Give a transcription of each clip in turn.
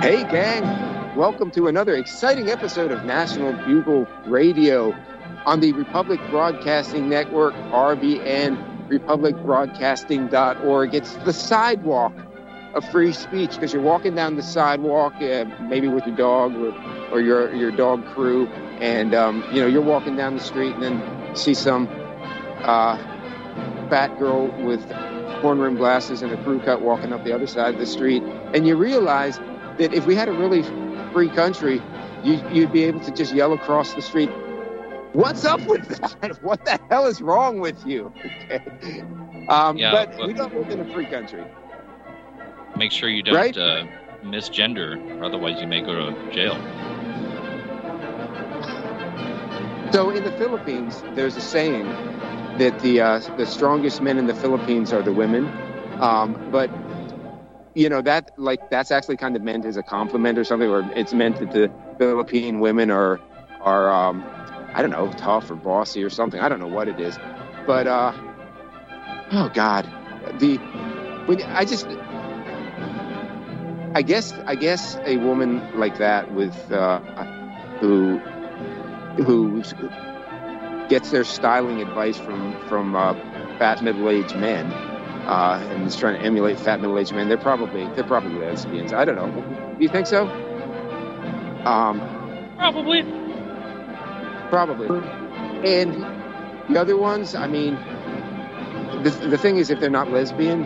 Hey, gang. Welcome to another exciting episode of National Bugle Radio on the Republic Broadcasting Network, RBN, republicbroadcasting.org. It's the sidewalk of free speech because you're walking down the sidewalk, maybe with your dog or your dog crew, and you're walking down the street and then see some fat girl with horn-rimmed glasses and a crew cut walking up the other side of the street, and you realize that if we had a really free country, you'd be able to just yell across the street, "What's up with that? What the hell is wrong with you?" Okay. But we don't live in a free country. Make sure you don't misgender, or otherwise you may go to jail. So in the Philippines, there's a saying that the strongest men in the Philippines are the women, but that's actually kind of meant as a compliment or something, or it's meant that the Philippine women are I don't know, tough or bossy or something. I don't know what it is, but oh God, I guess a woman like that with who gets their styling advice from fat middle-aged men. And is trying to emulate fat middle-aged men. They're probably lesbians. I don't know. Do you think so? Probably. And the other ones, I mean, the thing is, if they're not lesbian,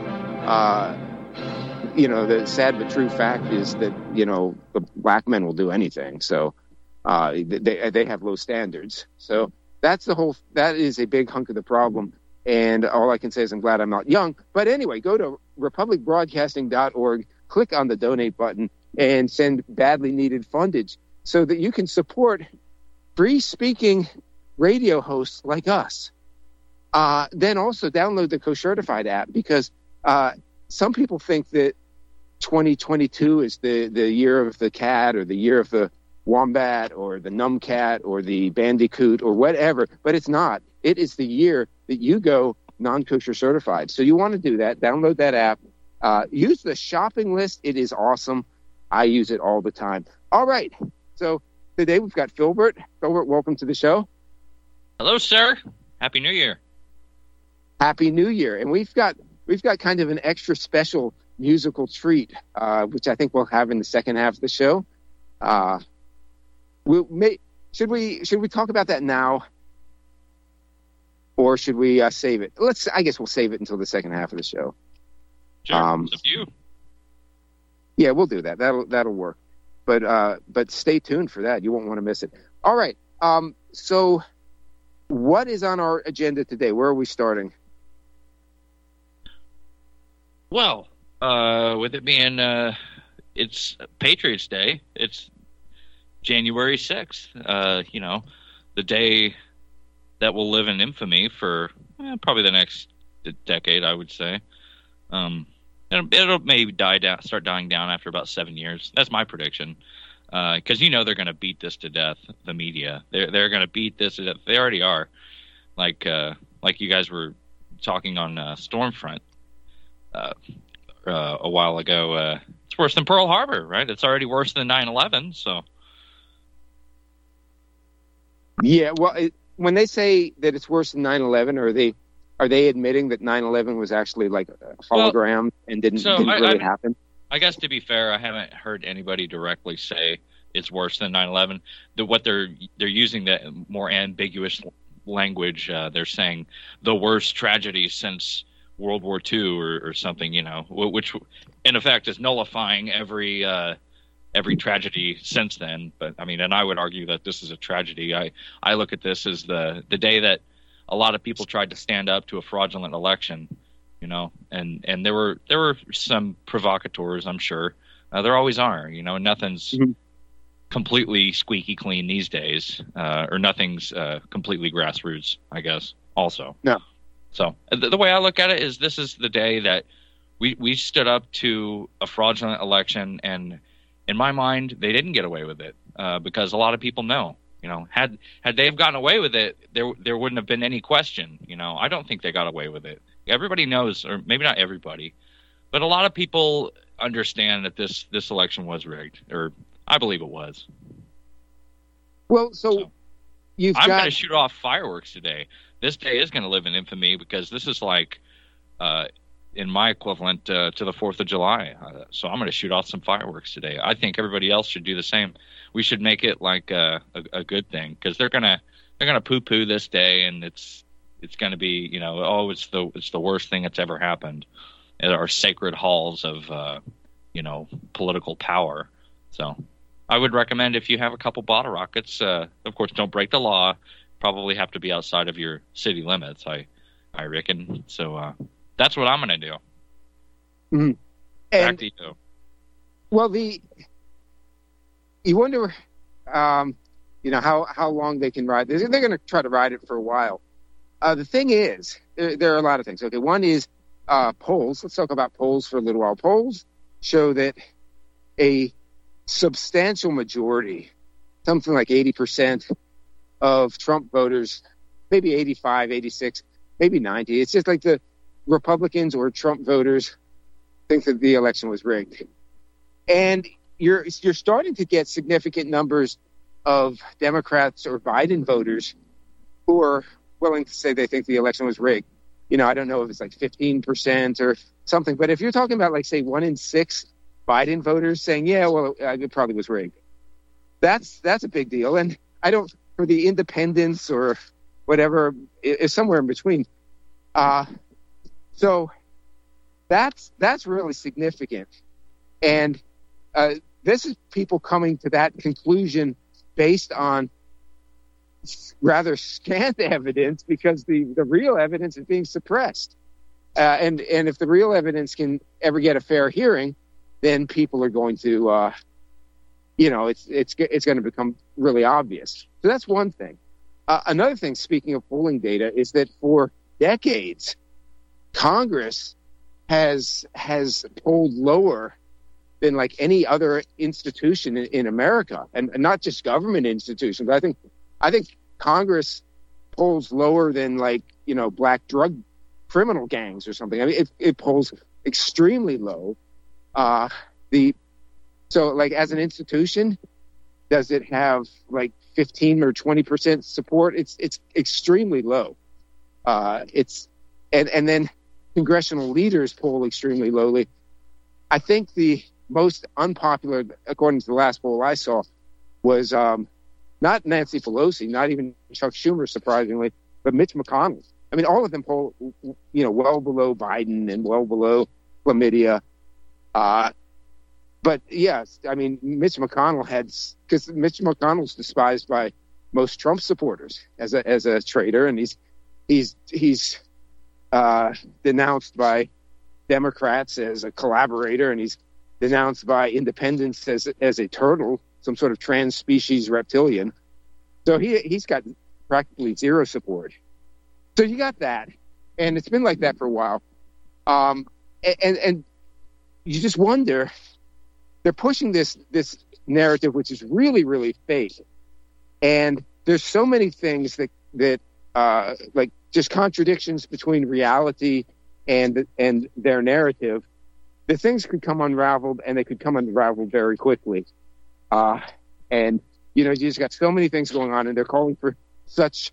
the sad but true fact is that the black men will do anything. So they have low standards. So that is a big hunk of the problem. And all I can say is I'm glad I'm not young. But anyway, go to republicbroadcasting.org, click on the donate button, and send badly needed fundage so that you can support free-speaking radio hosts like us. Then also download the Co-Certified app, because some people think that 2022 is the year of the cat or the year of the wombat or the numbcat or the bandicoot or whatever, but it's not. It is the year that you go non-kosher certified. So you want to do that. Download that app. Use the shopping list. It is awesome. I use it all the time. All right. So today we've got Philbert. Philbert, welcome to the show. Hello, sir. Happy New Year. Happy New Year. And we've got kind of an extra special musical treat, which I think we'll have in the second half of the show. Should we talk about that now? Or should we save it? I guess we'll save it until the second half of the show. Sure, it's up to you. Yeah, we'll do that. That'll work. But stay tuned for that. You won't want to miss it. All right. So what is on our agenda today? Where are we starting? Well, with it being it's Patriots Day, it's January 6th. The day that will live in infamy for probably the next decade, I would say. It'll maybe start dying down after about 7 years. That's my prediction. Because they're going to beat this to death. The media, they're going to beat this to death. They already are. Like you guys were talking on Stormfront a while ago. It's worse than Pearl Harbor, right? It's already worse than 9/11. So. Yeah. Well. When they say that it's worse than 9/11, are they admitting that 9/11 was actually like a hologram and didn't really happen? I guess, to be fair, I haven't heard anybody directly say it's worse than 9/11. What they're using that more ambiguous language. They're saying the worst tragedy since World War II or something, which in effect is nullifying every tragedy since then. But I mean, and I would argue that this is a tragedy. I look at this as the day that a lot of people tried to stand up to a fraudulent election, and there were some provocateurs, I'm sure. There always are, nothing's completely squeaky clean these days, or nothing's completely grassroots, I guess, also. No. So the way I look at it is this is the day that we stood up to a fraudulent election, and in my mind, they didn't get away with it because a lot of people know. Had they have gotten away with it, there wouldn't have been any question. I don't think they got away with it. Everybody knows, or maybe not everybody, But a lot of people understand that this election was rigged, or I believe it was. Well, so I'm going to shoot off fireworks today. This day is going to live in infamy because this is like, in my equivalent to the 4th of July. So I'm going to shoot off some fireworks today. I think everybody else should do the same. We should make it like a good thing because they're gonna poo-poo this day, and it's going to be, it's the worst thing that's ever happened at our sacred halls of political power. So I would recommend, if you have a couple bottle rockets, of course, don't break the law. Probably have to be outside of your city limits, I reckon. So that's what I'm going to do. Mm-hmm. Back to you. Well, you wonder, how long they can ride. They're going to try to ride it for a while. The thing is, there are a lot of things. Okay, one is polls. Let's talk about polls for a little while. Polls show that a substantial majority, something like 80% of Trump voters, maybe 85, 86, maybe 90. It's just like the Republicans or Trump voters think that the election was rigged. And you're starting to get significant numbers of Democrats or Biden voters who are willing to say they think the election was rigged. I don't know if it's like 15% or something, but if you're talking about, like, say, 1 in 6 Biden voters saying, yeah, well, it probably was rigged, that's a big deal. And for the independents or whatever, is somewhere in between. So that's really significant. And this is people coming to that conclusion based on rather scant evidence, because the real evidence is being suppressed. And if the real evidence can ever get a fair hearing, then people are going to, it's going to become really obvious. So that's one thing. Another thing, speaking of polling data, is that for decades, Congress has polled lower than like any other institution in America, and not just government institutions. But I think Congress polls lower than, like, black drug criminal gangs or something. I mean, it polls extremely low. So like, as an institution, does it have like 15 or 20% support? It's extremely low. And then congressional leaders poll extremely lowly. I think the most unpopular, according to the last poll I saw, was not Nancy Pelosi, not even Chuck Schumer, surprisingly, but Mitch McConnell. I mean, all of them poll, well below Biden and well below Chlamydia. But yes, I mean, Mitch McConnell because Mitch McConnell's despised by most Trump supporters as a traitor, and he's denounced by Democrats as a collaborator, and he's denounced by independents as a turtle, some sort of trans-species reptilian. So he's got practically zero support. So you got that, and it's been like that for a while. And you just wonder, they're pushing this narrative, which is really, really fake. And there's so many things that like just contradictions between reality and their narrative. The things could come unraveled, and they could come unraveled very quickly. And you just got so many things going on, and they're calling for such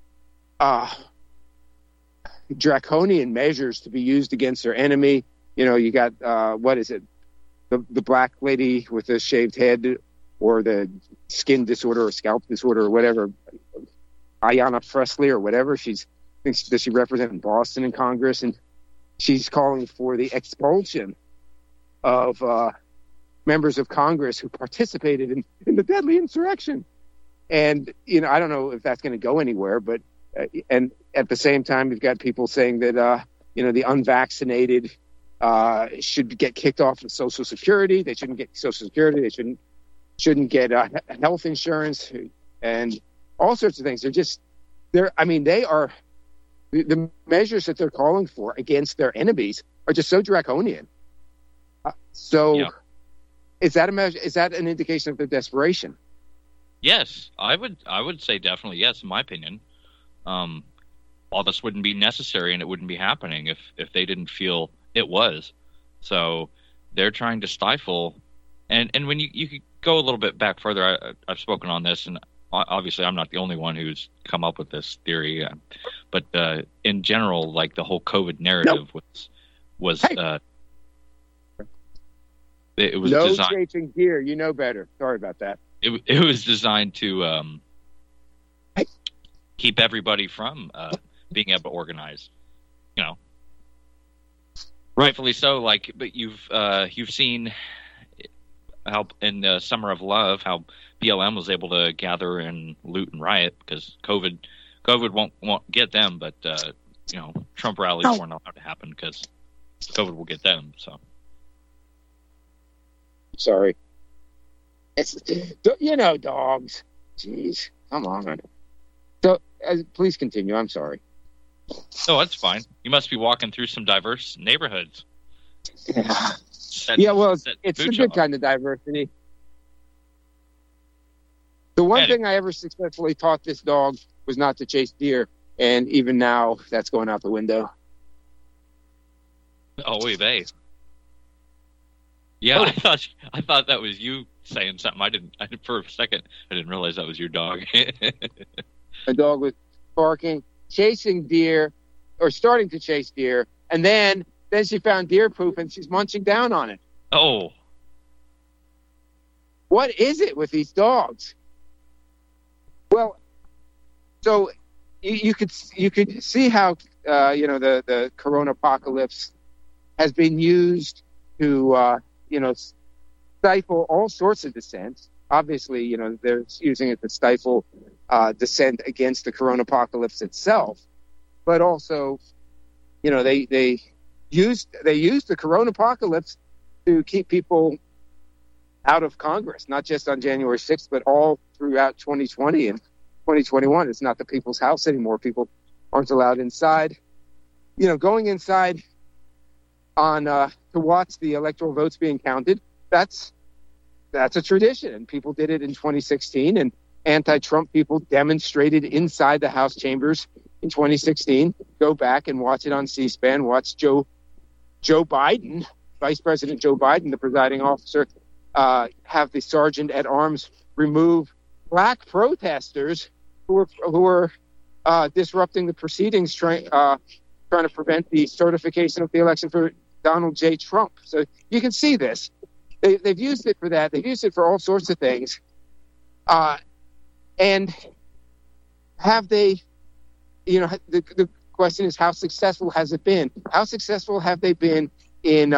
draconian measures to be used against their enemy. You got what is it? The black lady with the shaved head, or the skin disorder or scalp disorder or whatever, Ayanna Pressley or whatever. Does she represent in Boston in Congress, and she's calling for the expulsion of members of Congress who participated in the deadly insurrection. And I don't know if that's going to go anywhere, but and at the same time, you've got people saying that the unvaccinated should get kicked off of Social Security. They shouldn't get Social Security. They shouldn't get health insurance, and all sorts of things. They are the measures that they're calling for against their enemies are just so draconian. Yeah. Is that a measure? Is that an indication of their desperation? Yes, I would say definitely yes. In my opinion, all this wouldn't be necessary, and it wouldn't be happening if they didn't feel it was. So they're trying to stifle. And when you could go a little bit back further, I've spoken on this, and obviously I'm not the only one who's come up with this theory. But in general, like the whole COVID narrative was it was no designed. chasing deer. You know better. Sorry about that. It was designed to keep everybody from being able to organize. You know, rightfully so. Like, but you've seen how in the Summer of Love how BLM was able to gather and loot and riot because COVID won't get them, but Trump rallies weren't allowed to happen because COVID will get them. So sorry, it's dogs. Jeez, come on. So please continue. I'm sorry. Oh, that's fine. You must be walking through some diverse neighborhoods. Yeah. Well, it's a good kind of diversity. The one thing I ever successfully taught this dog was not to chase deer, and even now, that's going out the window. Oh, wait, they. Yeah, oh. I thought that was you saying something. I didn't for a second. I didn't realize that was your dog. A dog was barking, chasing deer, or starting to chase deer, and then she found deer poop and she's munching down on it. Oh, what is it with these dogs? Well, so you could see how the corona apocalypse has been used to stifle all sorts of dissent. Obviously, they're using it to stifle dissent against the corona apocalypse itself, but also, they used the corona apocalypse to keep people out of Congress, not just on January 6th, but all throughout 2020 and 2021. It's not the people's house anymore. People aren't allowed inside. Going inside to watch the electoral votes being counted, that's a tradition. And people did it in 2016, and anti-Trump people demonstrated inside the House chambers in 2016. Go back and watch it on C-SPAN. Watch Joe Biden, Vice President Joe Biden, the presiding officer, have the sergeant at arms remove black protesters who were disrupting the proceedings, trying to prevent the certification of the election for Donald J. Trump. So you can see this. They've used it for that. They've used it for all sorts of things. And have they, the question is, how successful has it been? How successful have they been in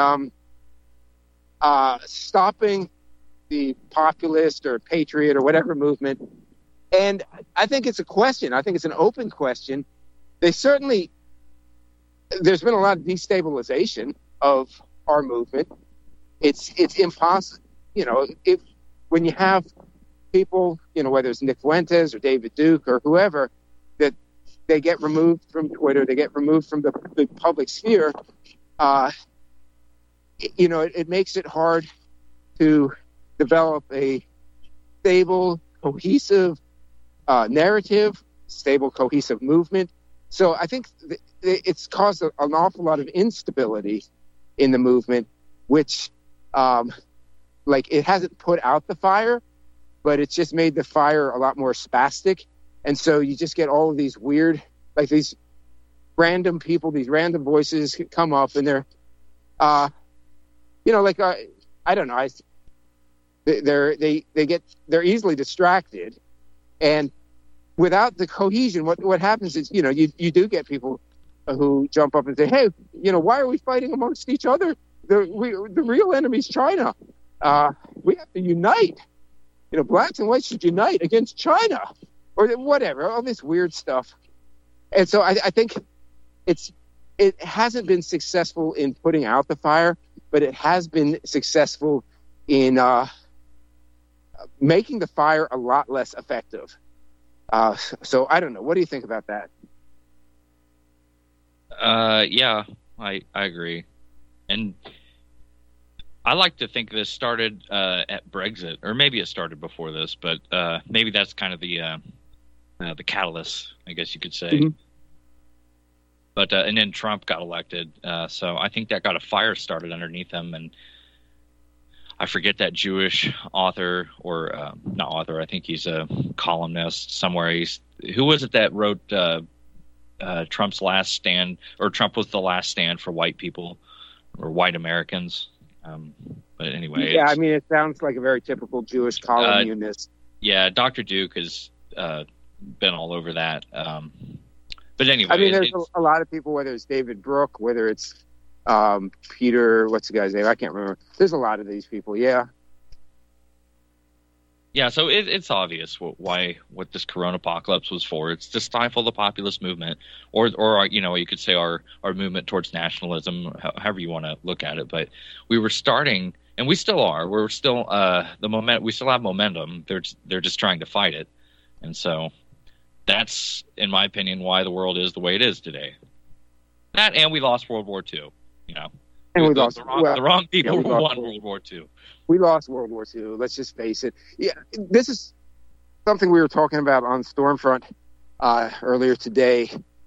stopping the populist or patriot or whatever movement? And I think it's a question. I think it's an open question. There's been a lot of destabilization of our movement. It's impossible, when you have people, whether it's Nick Fuentes or David Duke or whoever, that they get removed from Twitter, they get removed from the public sphere, it makes it hard to develop a stable, cohesive narrative, stable, cohesive movement. So I think it's caused an awful lot of instability in the movement, which, it hasn't put out the fire, but it's just made the fire a lot more spastic. And so you just get all of these weird, these random people, these random voices come up, and they're, I don't know, they're easily distracted, and without the cohesion, what happens is, you do get people who jump up and say, hey, why are we fighting amongst each other? The real enemy's China. We have to unite. Blacks and whites should unite against China, or whatever, all this weird stuff. And so I think it hasn't been successful in putting out the fire, but it has been successful in making the fire a lot less effective. So I don't know. What do you think about that? Yeah, I agree. And I like to think this started at Brexit, or maybe it started before this, but maybe that's kind of the catalyst, I guess you could say. But and then Trump got elected, so I think that got a fire started underneath him. And I forget that Jewish author, or not author. I think he's a columnist somewhere. Who was it that wrote Trump's last stand, or Trump was the last stand for white people or white Americans? But anyway, yeah, I mean, it sounds like a very typical Jewish columnist. Yeah, Dr. Duke has been all over that. But anyway, I mean, there's a lot of people, whether it's David Brooke, whether it's Peter, what's the guy's name? I can't remember. There's a lot of these people, yeah. Yeah, so it's obvious what this corona apocalypse was for. It's to stifle the populist movement, or you could say our movement towards nationalism, however you want to look at it. But we were starting, and we still are. We're still we still have momentum. They're just trying to fight it, and so that's, in my opinion, why the world is the way it is today. That, and we lost World War II. And we lost the wrong people who won World War II. We lost World War II. Let's just face it. Yeah, this is something we were talking about on Stormfront earlier today.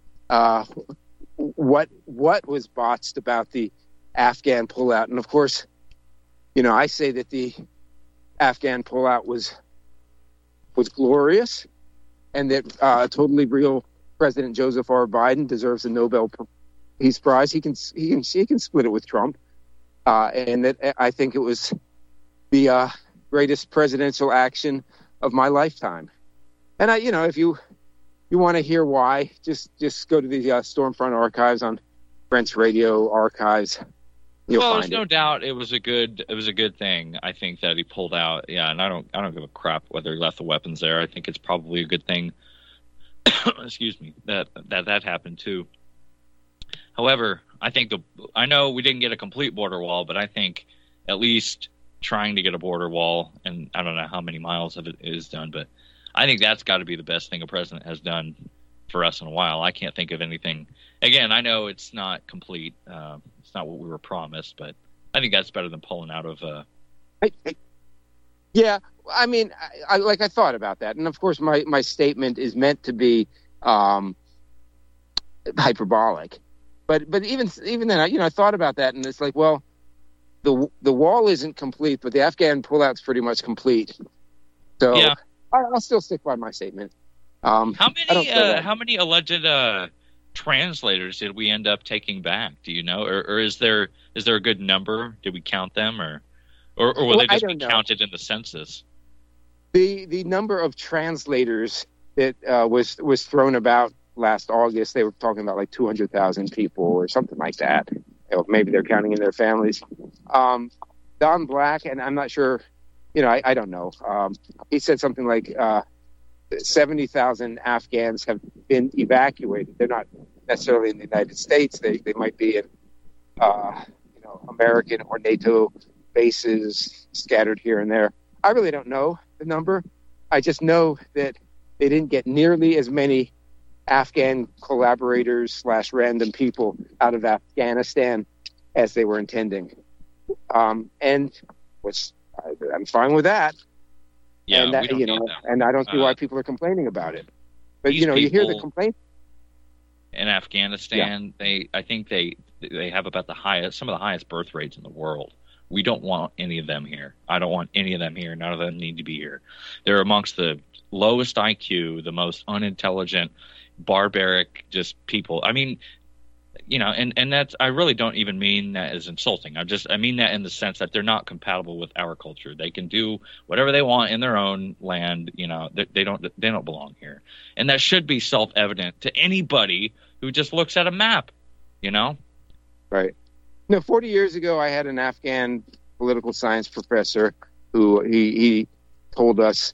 What was botched about the Afghan pullout? And of course, I say that the Afghan pullout was glorious, and that totally real President Joseph R. Biden deserves a Nobel Peace Prize. He can split it with Trump, and that I think it was the greatest presidential action of my lifetime. And if you want to hear why, just go to the Stormfront archives on French radio archives. There's no doubt it was a good thing. I think that he pulled out. Yeah, and I don't give a crap whether he left the weapons there. I think it's probably a good thing. Excuse me, that happened too. However, I know we didn't get a complete border wall, but I think at least trying to get a border wall, and I don't know how many miles of it is done, but I think that's got to be the best thing a president has done for us in a while. I can't think of anything. Again, I know it's not complete. It's not what we were promised, but I think that's better than pulling out of. Yeah, I mean, I thought about that, and of course, my statement is meant to be hyperbolic, but even then, I thought about that, and it's like, well, the wall isn't complete, but the Afghan pullout's pretty much complete. So yeah. I'll still stick by my statement. How many alleged translators did we end up taking back? Do you know, or is there a good number? Did we count them, or will they just be counted in the census? The number of translators that was thrown about last August, they were talking about like 200,000 people or something like that. Maybe they're counting in their families. Don Black, and I'm not sure, I don't know. He said something like 70,000 Afghans have been evacuated. They're not necessarily in the United States. They might be in, American or NATO bases scattered here and there. I really don't know the number. I just know that they didn't get nearly as many Afghan collaborators / random people out of Afghanistan as they were intending. And which I'm fine with that. Yeah, and that, and I don't see why people are complaining about it. But you hear the complaints in Afghanistan. Yeah. I think they have about some of the highest birth rates in the world. We don't want any of them here. I don't want any of them here. None of them need to be here. They're amongst the lowest IQ, the most unintelligent, barbaric, just people. I mean, and that's, I really don't even mean that as insulting. I mean that in the sense that they're not compatible with our culture. They can do whatever they want in their own land. They don't belong here. And that should be self-evident to anybody who just looks at a map, Right. 40 years ago, I had an Afghan political science professor who he told us,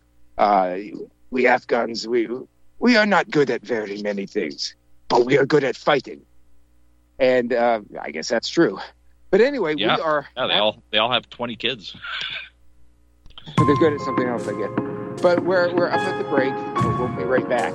we Afghans, we are not good at very many things, but we are good at fighting. And I guess that's true. But anyway, yeah. We are. Yeah, they all have 20 kids. They're good at something else, I guess. But we're up at the break. We'll be right back.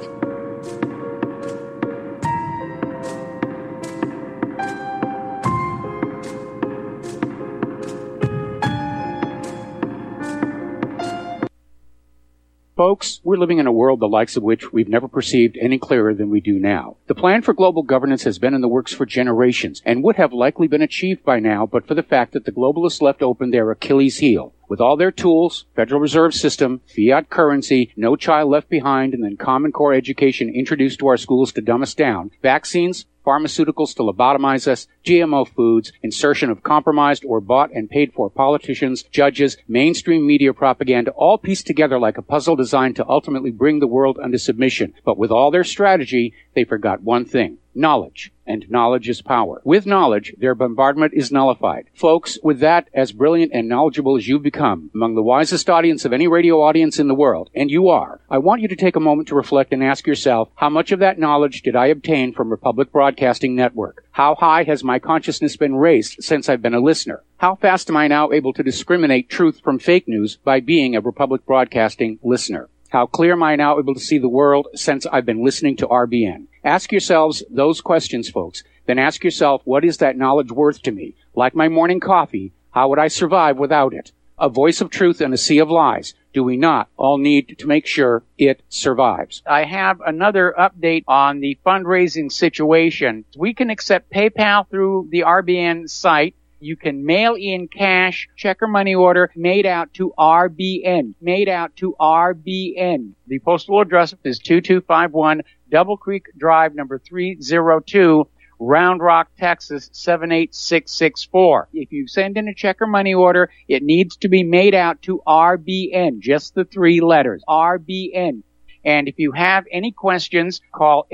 Folks, we're living in a world the likes of which we've never perceived any clearer than we do now. The plan for global governance has been in the works for generations and would have likely been achieved by now but for the fact that the globalists left open their Achilles heel. With all their tools, Federal Reserve System, fiat currency, no child left behind, and then Common Core education introduced to our schools to dumb us down, vaccines, pharmaceuticals to lobotomize us, GMO foods, insertion of compromised or bought and paid for politicians, judges, mainstream media propaganda, all pieced together like a puzzle designed to ultimately bring the world under submission. But with all their strategy, they forgot one thing: knowledge. And knowledge is power. With knowledge, their bombardment is nullified. Folks, with that, as brilliant and knowledgeable as you've become, among the wisest audience of any radio audience in the world, and you are, I want you to take a moment to reflect and ask yourself, how much of that knowledge did I obtain from Republic Broadcasting Network? How high has my consciousness been raised since I've been a listener? How fast am I now able to discriminate truth from fake news by being a Republic Broadcasting listener? How clear am I now able to see the world since I've been listening to RBN? Ask yourselves those questions, folks. Then ask yourself, what is that knowledge worth to me? Like my morning coffee, how would I survive without it? A voice of truth in a sea of lies. Do we not all need to make sure it survives? I have another update on the fundraising situation. We can accept PayPal through the RBN site. You can mail in cash, check or money order, made out to RBN. Made out to RBN. The postal address is 2251 Double Creek Drive, number 302, Round Rock, Texas, 78664. If you send in a check or money order, it needs to be made out to RBN, just the 3 letters, RBN. And if you have any questions, call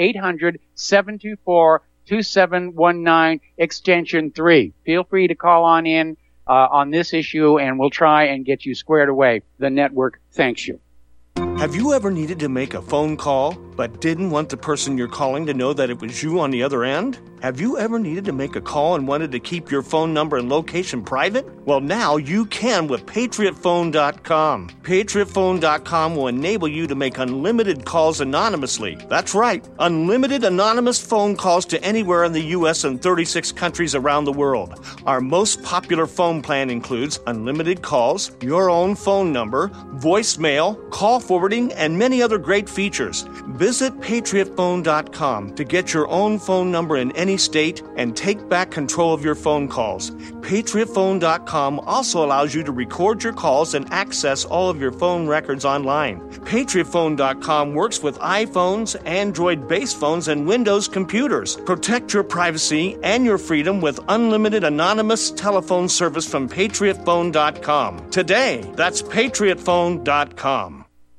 800-724-2719, extension 3. Feel free to call on in on this issue, and we'll try and get you squared away. The network thanks you. Have you ever needed to make a phone call but didn't want the person you're calling to know that it was you on the other end? Have you ever needed to make a call and wanted to keep your phone number and location private? Well, now you can with PatriotPhone.com. PatriotPhone.com will enable you to make unlimited calls anonymously. That's right, unlimited anonymous phone calls to anywhere in the U.S. and 36 countries around the world. Our most popular phone plan includes unlimited calls, your own phone number, voicemail, call forwarding, and many other great features. Visit PatriotPhone.com to get your own phone number in any state and take back control of your phone calls. PatriotPhone.com also allows you to record your calls and access all of your phone records online. PatriotPhone.com works with iPhones, Android-based phones, and Windows computers. Protect your privacy and your freedom with unlimited anonymous telephone service from PatriotPhone.com. Today, that's PatriotPhone.com.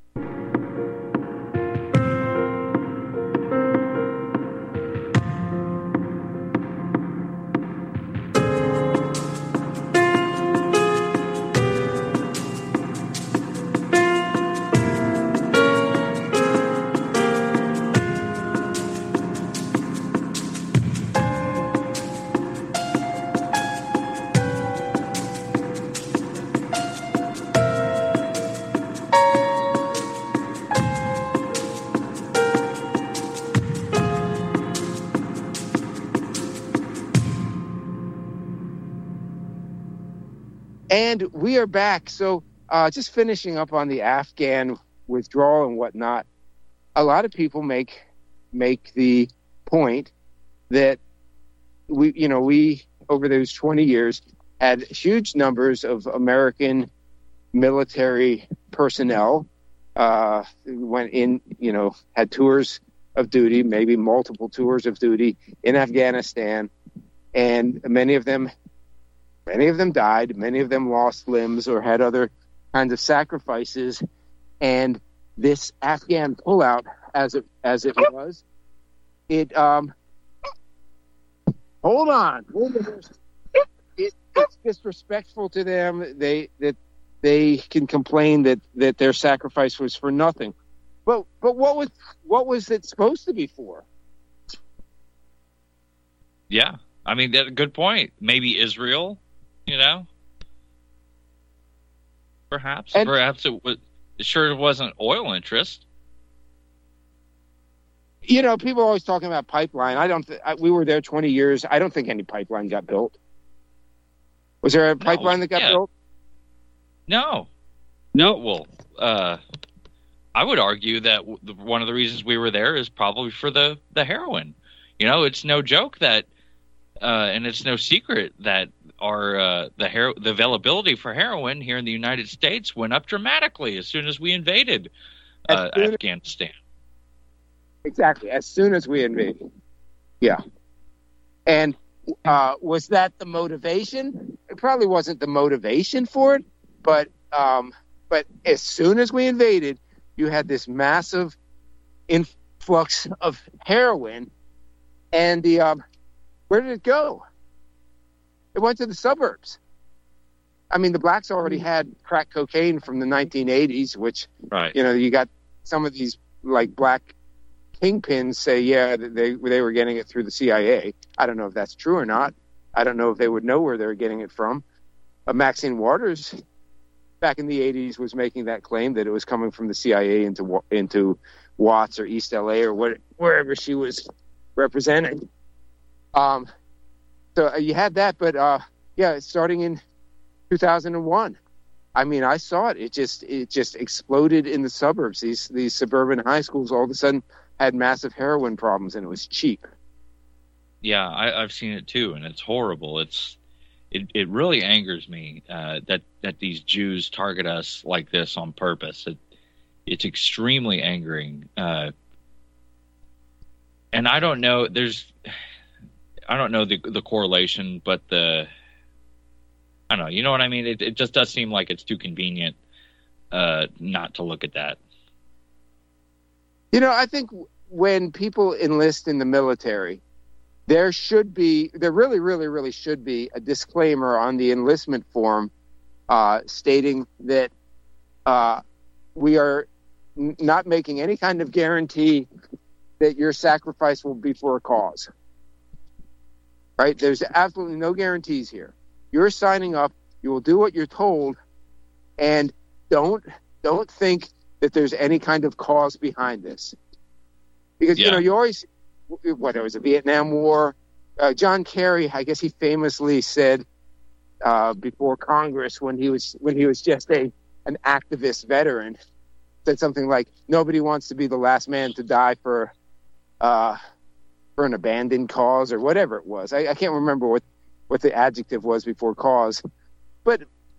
And we are back. So just finishing up on the Afghan withdrawal and whatnot, a lot of people make the point that we over those 20 years had huge numbers of American military personnel went in, had tours of duty, maybe multiple tours of duty in Afghanistan, and many of them died, many of them lost limbs or had other kinds of sacrifices. And this Afghan pullout, as it was, hold on. It's disrespectful to them. They can complain that their sacrifice was for nothing. But what was it supposed to be for? Yeah, I mean, that's a good point. Maybe Israel. Perhaps it sure wasn't oil interest. People are always talking about pipeline. We were there 20 years. I don't think any pipeline got built. Was there a pipeline that got built? No. Well, I would argue that one of the reasons we were there is probably for the heroin. You know, it's no joke that, and it's no secret that the availability for heroin here in the United States went up dramatically as soon as we invaded Afghanistan. Exactly, as soon as we invaded. Yeah. And was that the motivation? It probably wasn't the motivation for it, but as soon as we invaded, you had this massive influx of heroin, and where did it go? It went to the suburbs. I mean, the blacks already had crack cocaine from the 1980s, which, right. You got some of these like black kingpins say, yeah, they were getting it through the CIA. I don't know if that's true or not. I don't know if they would know where they were getting it from. Maxine Waters, back in the 80s, was making that claim that it was coming from the CIA into Watts or East LA or wherever she was representing. So you had that, but starting in 2001, I mean, I saw it. It just exploded in the suburbs. These suburban high schools all of a sudden had massive heroin problems, and it was cheap. Yeah, I've seen it too, and it's horrible. It really angers me that these Jews target us like this on purpose. It's extremely angering, and I don't know. I don't know the correlation, but I don't know. You know what I mean? It just does seem like it's too convenient not to look at that. You know, I think when people enlist in the military, there really, really, really should be a disclaimer on the enlistment form stating that we are not making any kind of guarantee that your sacrifice will be for a cause. Right? There's absolutely no guarantees here. You're signing up. You will do what you're told, and don't think that there's any kind of cause behind this. Because you always, whether it was the Vietnam War, John Kerry, I guess he famously said before Congress when he was just an activist veteran, said something like, "Nobody wants to be the last man to die for an abandoned cause," or whatever it was. I can't remember what the adjective was before cause. But,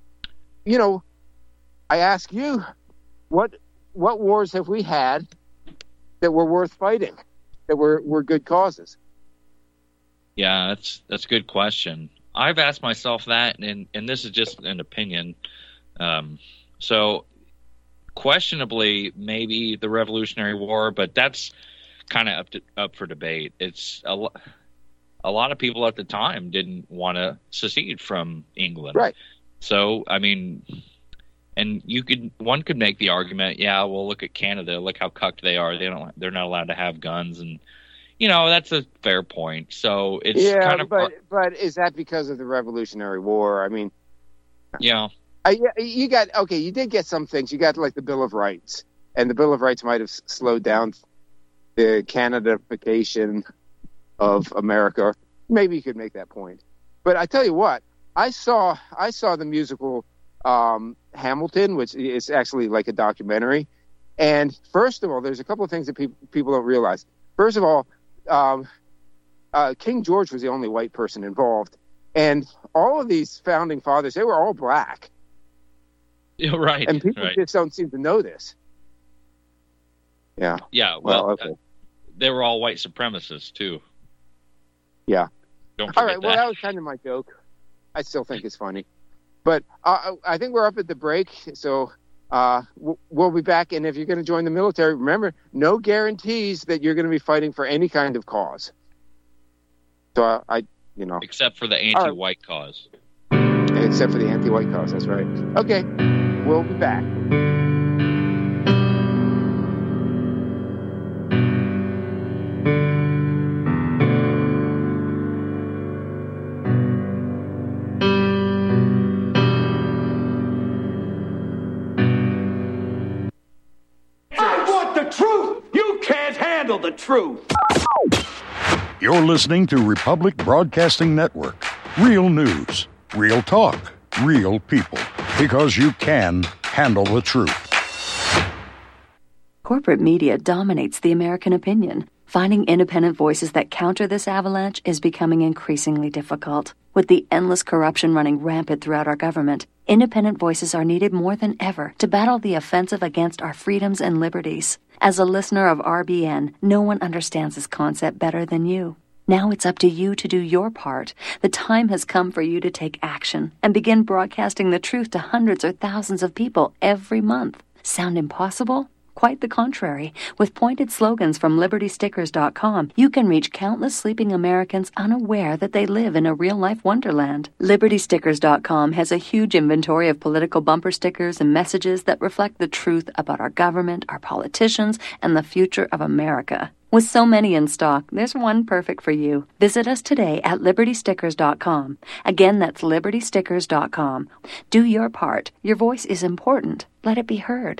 I ask you, what wars have we had that were worth fighting, that were good causes? Yeah, that's a good question. I've asked myself that, and this is just an opinion. So, questionably, maybe the Revolutionary War, but that's kind of up for debate. It's a lot of people at the time didn't want to secede from England, right? So I mean, and one could make the argument, yeah, well, look at Canada, look how cucked they are. They're not allowed to have guns, and that's a fair point. So it's kind of, but is that because of the Revolutionary War? I mean, yeah, you did get some things. You got like the Bill of Rights, and the Bill of Rights might have slowed down the Canadification of America. Maybe you could make that point. But I tell you what, I saw the musical Hamilton, which is actually like a documentary. And first of all, there's a couple of things that people don't realize. First of all, King George was the only white person involved. And all of these founding fathers, they were all black. Yeah, right. And people just don't seem to know this. Yeah. Yeah, well, okay. They were all white supremacists, too. Yeah. Don't forget all right, well, that was kind of my joke. I still think it's funny. But I think we're up at the break, so we'll be back. And if you're going to join the military, remember, no guarantees that you're going to be fighting for any kind of cause. So except for the anti-white cause. Except for the anti-white cause, that's right. Okay, we'll be back. The truth. You're listening to Republic Broadcasting Network. Real news, real talk, real people. Because you can handle the truth. Corporate media dominates the American opinion. Finding independent voices that counter this avalanche is becoming increasingly difficult. With the endless corruption running rampant throughout our government, independent voices are needed more than ever to battle the offensive against our freedoms and liberties. As a listener of RBN, no one understands this concept better than you. Now it's up to you to do your part. The time has come for you to take action and begin broadcasting the truth to hundreds or thousands of people every month. Sound impossible? Quite the contrary. With pointed slogans from LibertyStickers.com, you can reach countless sleeping Americans unaware that they live in a real-life wonderland. LibertyStickers.com has a huge inventory of political bumper stickers and messages that reflect the truth about our government, our politicians, and the future of America. With so many in stock, there's one perfect for you. Visit us today at LibertyStickers.com. Again, that's LibertyStickers.com. Do your part. Your voice is important. Let it be heard.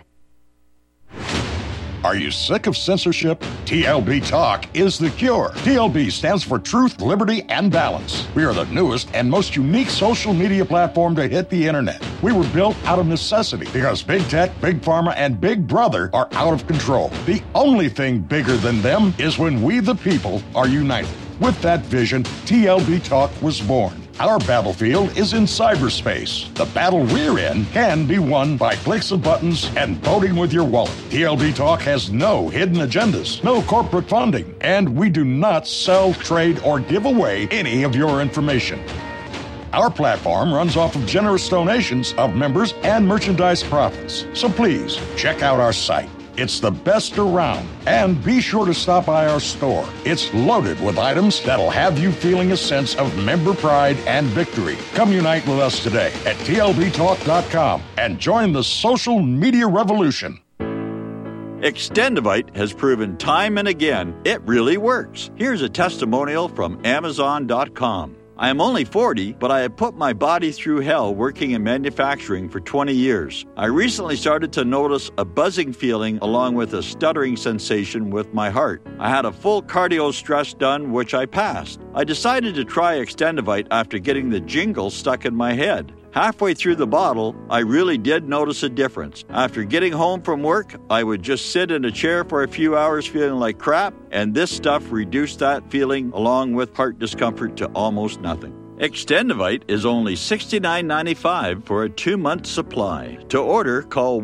Are you sick of censorship? TLB Talk is the cure. TLB stands for Truth, Liberty, and Balance. We are the newest and most unique social media platform to hit the internet. We were built out of necessity because Big Tech, Big Pharma, and Big Brother are out of control. The only thing bigger than them is when we, the people, are united. With that vision, TLB Talk was born. Our battlefield is in cyberspace. The battle we're in can be won by clicks of buttons and voting with your wallet. TLB Talk has no hidden agendas, no corporate funding, and we do not sell, trade, or give away any of your information. Our platform runs off of generous donations of members and merchandise profits. So please, check out our site. It's the best around. And be sure to stop by our store. It's loaded with items that'll have you feeling a sense of member pride and victory. Come unite with us today at TLBTalk.com and join the social media revolution. Extendivite has proven time and again it really works. Here's a testimonial from Amazon.com. I am only 40, but I have put my body through hell working in manufacturing for 20 years. I recently started to notice a buzzing feeling along with a stuttering sensation with my heart. I had a full cardio stress done, which I passed. I decided to try Extendivite after getting the jingle stuck in my head. Halfway through the bottle, I really did notice a difference. After getting home from work, I would just sit in a chair for a few hours feeling like crap, and this stuff reduced that feeling along with heart discomfort to almost nothing. Extendivite is only $69.95 for a 2-month supply. To order, call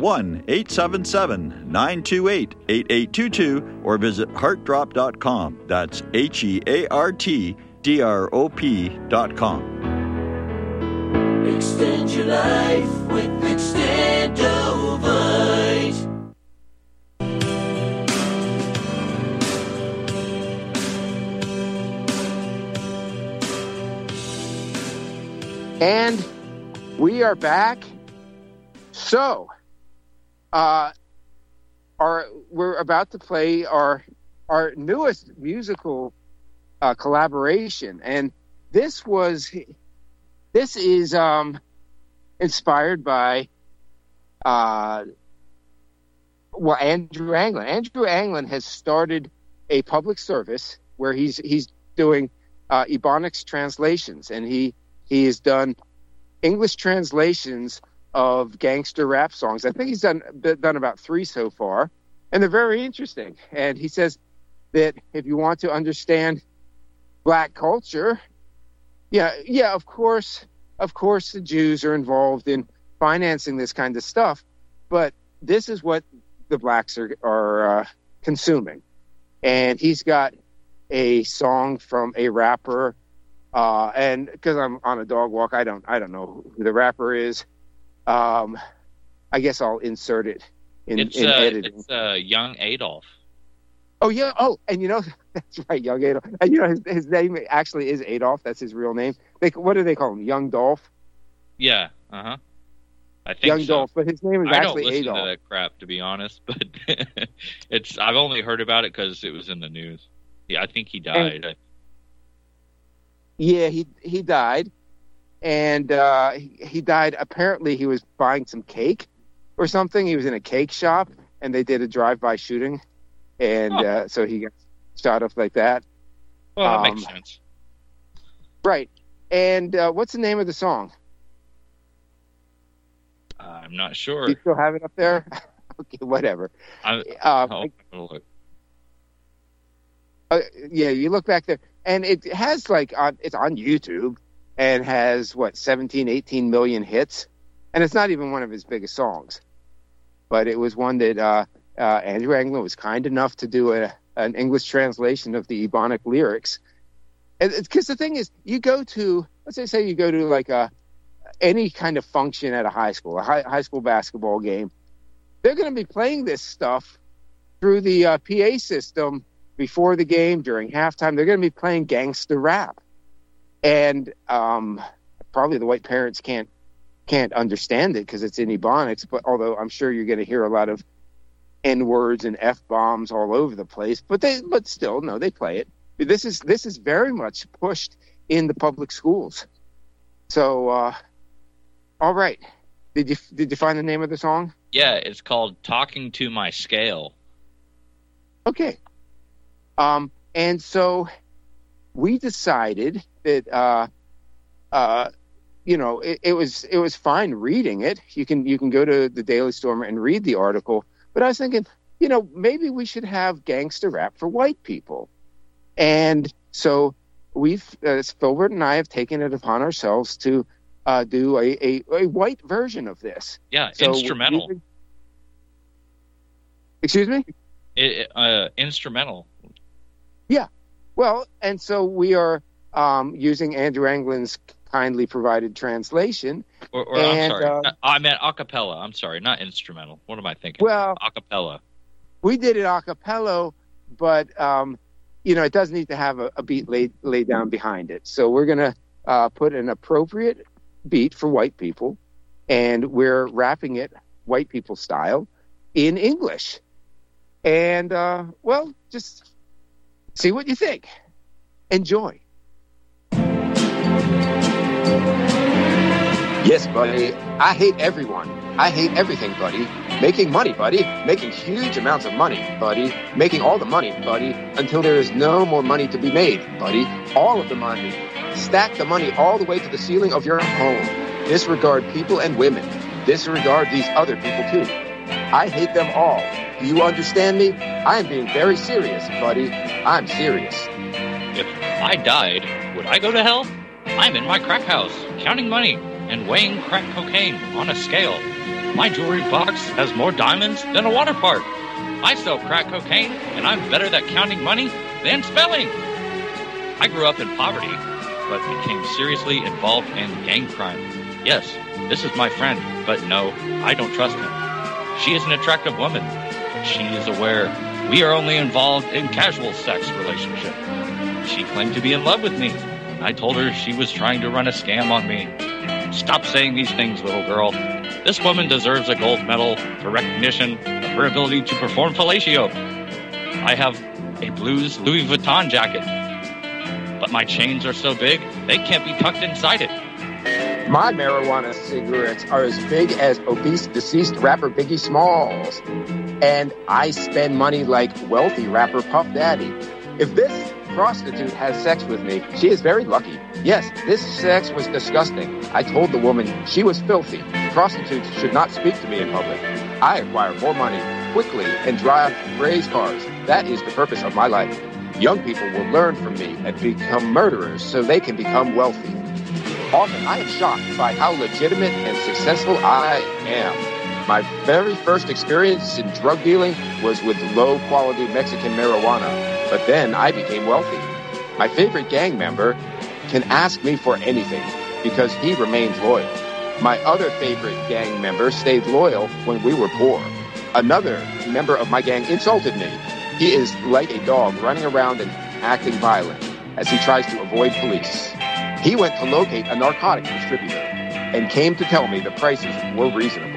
1-877-928-8822 or visit heartdrop.com. That's HEARTDROP.com. Extend your life with Extendovite. And we are back. So, we're about to play our newest musical collaboration, and this is inspired by Andrew Anglin. Andrew Anglin has started a public service where he's doing Ebonics translations, and he has done English translations of gangster rap songs. I think he's done about 3 so far, and they're very interesting. And he says that if you want to understand black culture, yeah, of course, the Jews are involved in financing this kind of stuff, but this is what the blacks are consuming. And he's got a song from a rapper, and because I'm on a dog walk, I don't know who the rapper is. I guess I'll insert it in editing. It's Young Adolf. Oh yeah. Oh, and that's right, Young Adolf. And his name actually is Adolf. That's his real name. What do they call him? Young Dolph. Yeah. I think Young so. Dolph, but his name is actually Adolf. I don't listen to that crap, to be honest, but I've only heard about it because it was in the news. Yeah, I think he died. Yeah, he died, and he died. Apparently, he was buying some cake or something. He was in a cake shop, and they did a drive-by shooting, and so he got shot up like that. Well, that makes sense. Right. And what's the name of the song? I'm not sure. Do you still have it up there? Okay, whatever. Look. Yeah, you look back there, and it has it's on YouTube and has 17, 18 million hits, and it's not even one of his biggest songs, but it was one that Andrew Anglin was kind enough to do an English translation of the Ebonic lyrics. Because the thing is, you go to, let's say you go to any kind of function at a high school, a high school basketball game, they're going to be playing this stuff through the PA system before the game, during halftime. They're going to be playing gangster rap. And probably the white parents can't understand it because it's in Ebonics, but although I'm sure you're going to hear a lot of N-words and F-bombs all over the place, but still, no, they play it. This is very much pushed in the public schools. So, all right. Did you find the name of the song? Yeah, it's called "Talking to My Scale." Okay. And so we decided that it was fine reading it. You can go to the Daily Stormer and read the article. But I was thinking, maybe we should have gangster rap for white people. And so Filbert and I have taken it upon ourselves to do a white version of this. Yeah, so instrumental. Excuse me? Instrumental. Yeah. Well, and so we are using Andrew Anglin's kindly provided translation. I'm sorry. I meant a cappella. I'm sorry, not instrumental. What am I thinking? Well, a cappella. We did it a cappella, but it does need to have a beat laid down behind it. So we're going to put an appropriate beat for white people, and we're rapping it white people style in English. And, just see what you think. Enjoy. Yes, buddy. I hate everyone. I hate everything, buddy. Making money, buddy. Making huge amounts of money, buddy. Making all the money, buddy, until there is no more money to be made, buddy. All of the money. Stack the money all the way to the ceiling of your home. Disregard people and women. Disregard these other people, too. I hate them all. Do you understand me? I am being very serious, buddy. I'm serious. If I died, would I go to hell? I'm in my crack house, counting money and weighing crack cocaine on a scale. My jewelry box has more diamonds than a water park. I sell crack cocaine, and I'm better at counting money than spelling. I grew up in poverty, but became seriously involved in gang crime. Yes, this is my friend, but no, I don't trust him. She is an attractive woman. She is aware we are only involved in casual sex relationship. She claimed to be in love with me. I told her she was trying to run a scam on me. Stop saying these things, little girl. This woman deserves a gold medal for recognition of her ability to perform fellatio. I have a blues Louis Vuitton jacket, but my chains are so big, they can't be tucked inside it. My marijuana cigarettes are as big as obese deceased rapper Biggie Smalls. And I spend money like wealthy rapper Puff Daddy. If this prostitute has sex with me, she is very lucky. Yes, this sex was disgusting. I told the woman she was filthy. Prostitutes should not speak to me in public. I acquire more money quickly and drive race cars. That is the purpose of my life. Young people will learn from me and become murderers so they can become wealthy. Often I am shocked by how legitimate and successful I am. My very first experience in drug dealing was with low-quality Mexican marijuana, but then I became wealthy. My favorite gang member can ask me for anything because he remains loyal. My other favorite gang member stayed loyal when we were poor. Another member of my gang insulted me. He is like a dog running around and acting violent as he tries to avoid police. He went to locate a narcotic distributor and came to tell me the prices were reasonable.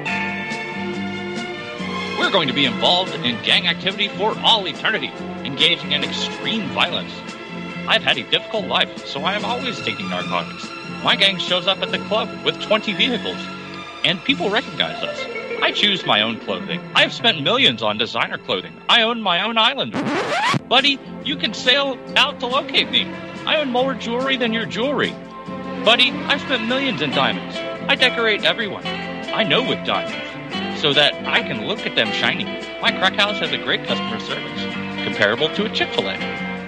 We're going to be involved in gang activity for all eternity, engaging in extreme violence. I've had a difficult life, so I am always taking narcotics. My gang shows up at the club with 20 vehicles, and people recognize us. I choose my own clothing. I have spent millions on designer clothing. I own my own island. Buddy, you can sail out to locate me. I own more jewelry than your jewelry. Buddy, I've spent millions in diamonds. I decorate everyone I know with diamonds. so that I can look at them shining. My crack house has a great customer service, comparable to a Chick-fil-A.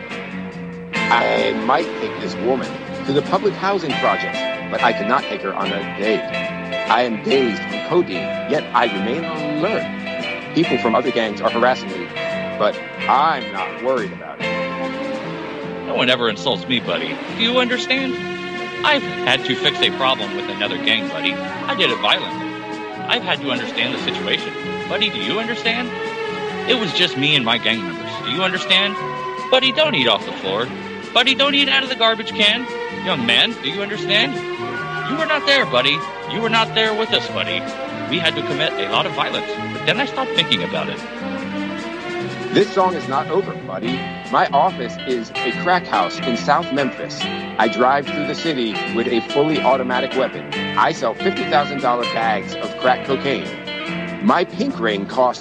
I might take this woman to the public housing project, but I cannot take her on a date. I am dazed from codeine, yet I remain on alert. People from other gangs are harassing me, but I'm not worried about it. No one ever insults me, buddy. Do you understand? I've had to fix a problem with another gang, buddy. I did it violently. I've had to understand the situation. Buddy, do you understand? It was just me and my gang members. Do you understand? Buddy, don't eat off the floor. Buddy, don't eat out of the garbage can. Young man, do you understand? You were not there, buddy. You were not there with us, buddy. We had to commit a lot of violence, but then I stopped thinking about it. This song is not over, buddy. My office is a crack house in South Memphis. I drive through the city with a fully automatic weapon. I sell $50,000 bags of crack cocaine. My pink ring costs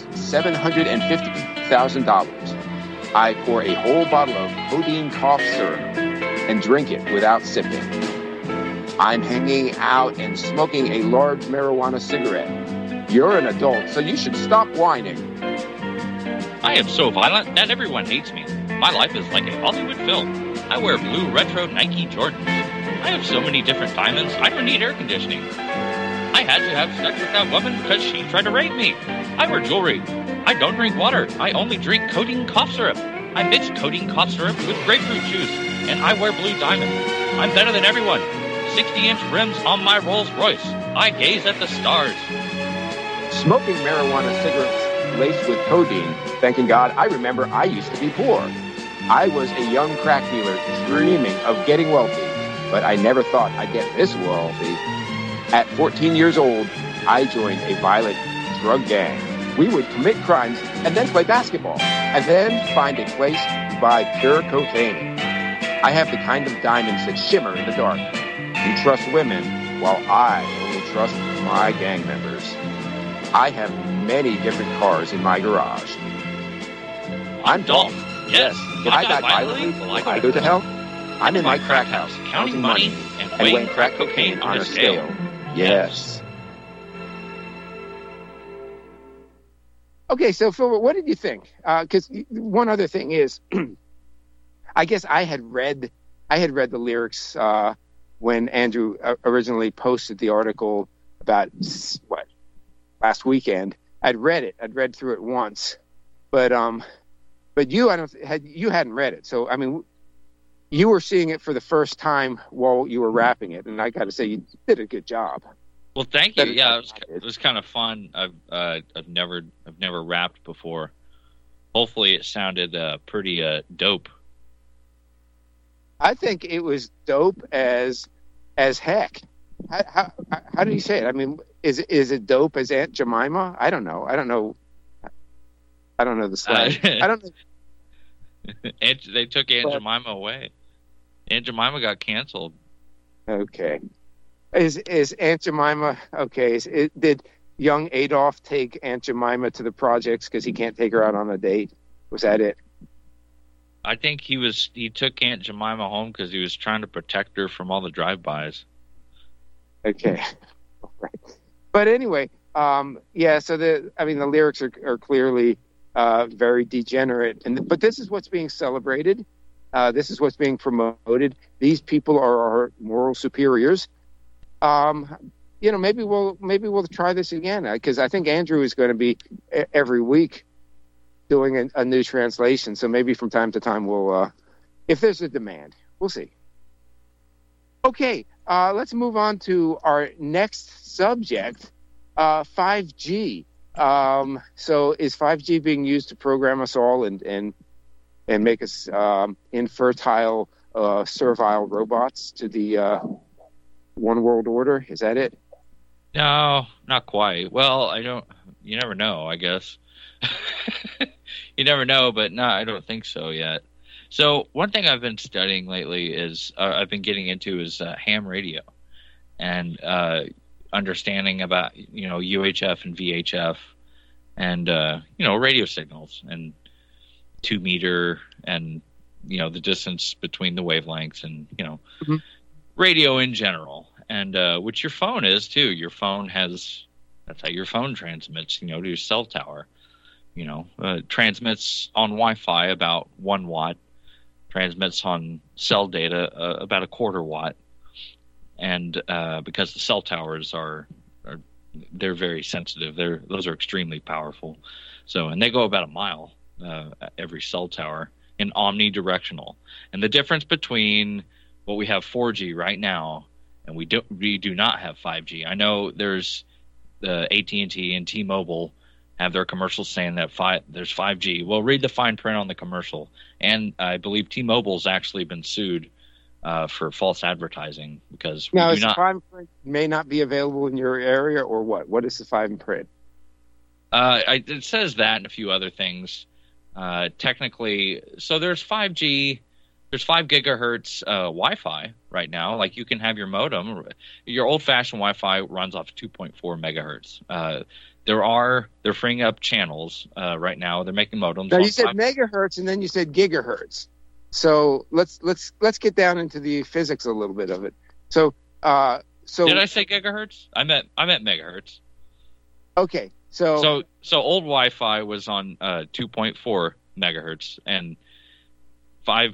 $750,000. I pour a whole bottle of codeine cough syrup and drink it without sipping. I'm hanging out and smoking a large marijuana cigarette. You're an adult, so you should stop whining. I am so violent that everyone hates me. My life is like a Hollywood film. I wear blue retro Nike Jordans. I have so many different diamonds, I don't need air conditioning. I had to have sex with that woman because she tried to rape me. I wear jewelry. I don't drink water. I only drink codeine cough syrup. I mix codeine cough syrup with grapefruit juice, and I wear blue diamonds. I'm better than everyone. 60-inch rims on my Rolls Royce. I gaze at the stars. Smoking marijuana cigarettes laced with codeine, thanking God, I remember I used to be poor. I was a young crack dealer dreaming of getting wealthy, but I never thought I'd get this wealthy. At 14 years old, I joined a violent drug gang. We would commit crimes and then play basketball, and then find a place to buy pure cocaine. I have the kind of diamonds that shimmer in the dark. You trust women, while I only trust my gang members. I have many different cars in my garage. I'm Dolph. Yes. If I die violently, will I go to hell? I'm in my crack house, counting money and weighing crack cocaine on a scale. Yes. Okay, so Phil, what did you think? Because one other thing is, I guess I had read the lyrics when Andrew originally posted the article about last weekend. I'd read it. I'd read through it once, but you hadn't read it. So I mean, you were seeing it for the first time while you were rapping it, and I got to say you did a good job. Well, thank you. Yeah, it was kind of fun. I've never rapped before. Hopefully, it sounded pretty dope. I think it was dope as heck. How do you say it? I mean, is it dope as Aunt Jemima? I don't know. I don't know the slang. I don't know. They took Aunt Jemima away. Aunt Jemima got canceled. Okay. Is Aunt Jemima okay? Did young Adolf take Aunt Jemima to the projects because he can't take her out on a date? Was that it? I think he took Aunt Jemima home because he was trying to protect her from all the drive-bys. Okay. Right. But anyway, yeah, so the lyrics are clearly very degenerate, but this is what's being celebrated. This is what's being promoted. These people are our moral superiors. Maybe we'll try this again, because I think Andrew is going to be every week doing a new translation. So maybe from time to time we'll, if there's a demand, we'll see. Okay, let's move on to our next subject, 5G. So is 5G being used to program us all and make us infertile, servile robots to the one world order? Is that it? No, not quite. Well, you never know, I guess. You never know, but no, I don't think so yet. So one thing I've been studying lately is I've been getting into is ham radio and understanding about UHF and VHF and radio signals and 2 meter and the distance between the wavelengths and radio in general, and which your phone is too. Your phone has That's how your phone transmits, to your cell tower. Transmits on Wi-Fi about 1 watt, transmits on cell data about a quarter watt, and because the cell towers they're very sensitive, those are extremely powerful. So, and they go about a mile every cell tower in omnidirectional. And the difference between what we have 4G right now and we do not have 5G. I know there's AT&T and T-Mobile have their commercials saying that there's 5G. Well, read the fine print on the commercial. And I believe T-Mobile's actually been sued for false advertising because now, the fine print may not be available in your area, or what? What is the fine print? It says that and a few other things. Technically, so there's 5G. There's 5 gigahertz Wi-Fi right now. Like, you can have your modem. Your old-fashioned Wi-Fi runs off 2.4 megahertz. They're freeing up channels right now. They're making modems. Now, you said megahertz and then you said gigahertz. So let's get down into the physics a little bit of it. So did I say gigahertz? I meant megahertz. Okay. So old Wi-Fi was on 2.4 megahertz and 5.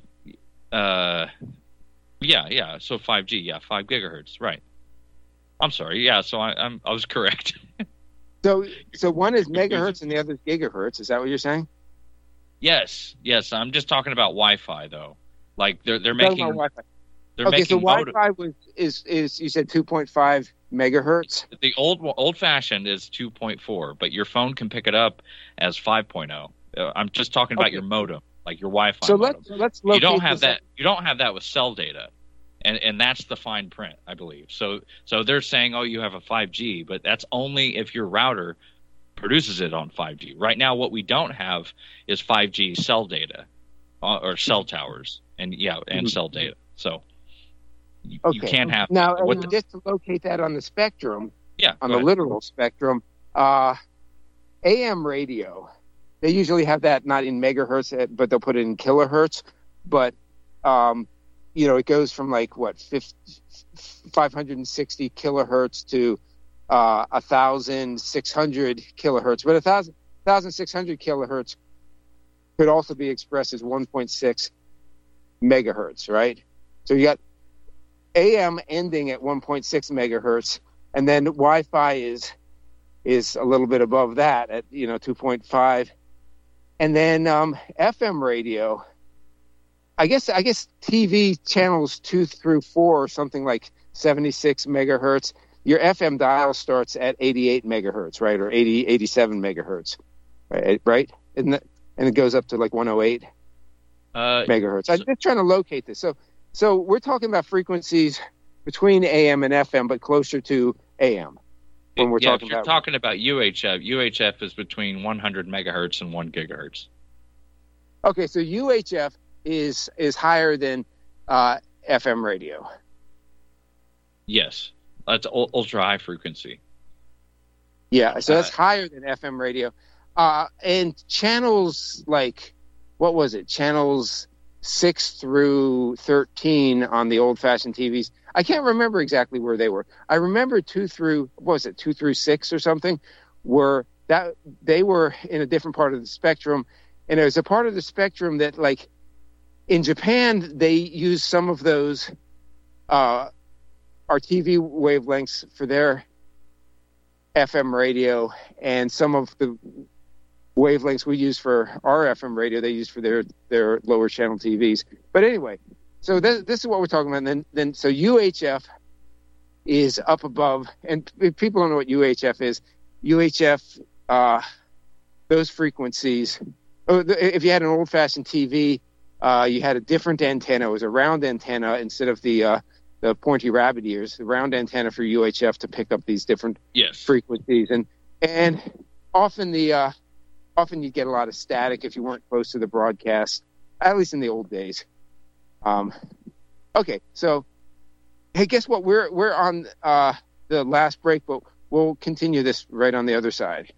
So 5G, 5 gigahertz, right? I'm sorry, so I was correct. So one is megahertz and the other is gigahertz. Is that what you're saying? Yes. I'm just talking about Wi-Fi though. Like they're making Wi-Fi. They're making so Wi-Fi is you said 2.5 megahertz. The old fashioned is 2.4, but your phone can pick it up as 5.0. I'm just talking about your modem. Like your Wi-Fi. So modem. let's you don't have that. You don't have that with cell data, and that's the fine print, I believe. So they're saying, you have a 5G, but that's only if your router produces it on 5G. Right now, what we don't have is 5G cell data or cell towers, and cell data. So you can't have now. Just to locate that on the spectrum, on the literal spectrum, AM radio. They usually have that not in megahertz, but they'll put it in kilohertz. But, it goes from 560 kilohertz to 1,600 kilohertz. But 1,600 kilohertz could also be expressed as 1.6 megahertz, right? So you got AM ending at 1.6 megahertz, and then Wi-Fi is a little bit above that at 2.5. And then FM radio, I guess TV channels 2 through 4 or something like 76 megahertz. Your FM dial starts at 88 megahertz, right, or 87 megahertz, right? And it goes up to 108 megahertz. I'm just trying to locate this. So we're talking about frequencies between AM and FM, but closer to AM. When we're talking about UHF is between 100 megahertz and 1 gigahertz. Okay, so UHF is higher than FM radio. Yes, that's ultra high frequency. Yeah, so that's higher than FM radio. And channels what was it? Channels 6 through 13 on the old-fashioned TVs. I can't remember exactly where they were. I remember 2 through 6 or something, they were in a different part of the spectrum. And it was a part of the spectrum that, in Japan, they use some of those our TV wavelengths for their FM radio, and some of the wavelengths we use for our FM radio, they use for their lower channel TVs. But anyway, so this is what we're talking about. And then so UHF is up above, and if people don't know what UHF is, those frequencies, if you had an old-fashioned TV, you had a different antenna. It was a round antenna instead of the pointy rabbit ears, the round antenna for UHF to pick up these different frequencies. And often you get a lot of static if you weren't close to the broadcast, at least in the old days. Okay, so hey, guess what? We're on the last break, but we'll continue this right on the other side.